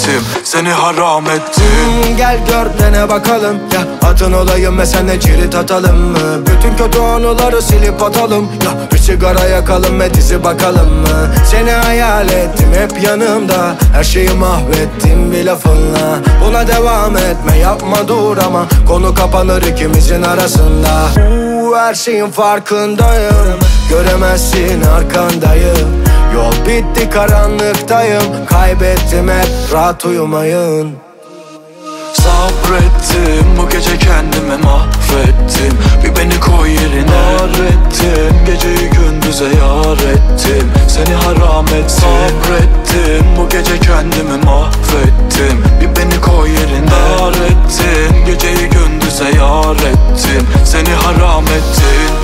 ettim, seni haram ettim. Gel gör dene bakalım ya, atın olayım ve senle cirit atalım mı? Bütün kötü anıları silip atalım ya, bir sigara yakalım ve dizi bakalım mı? Seni hayal ettim hep yanımda, her şeyi mahvettim bir lafınla. Buna devam etme, yapma dur ama konu kapanır ikimizin arasında. Her şeyin farkındayım, göremezsin arkandayım. Yol bitti karanlıktayım, kaybettim hep rahat uyumayın. Sabrettim bu gece kendimi mahvettim, bir beni koy yerine. Öğrettim geceyi gündüze yar ettim, seni haram ettim. Sabrettim bu gece kendimi mahvettim, bir beni koy yerine. Öğrettim geceyi gündüze yar ettim, seni haram ettim.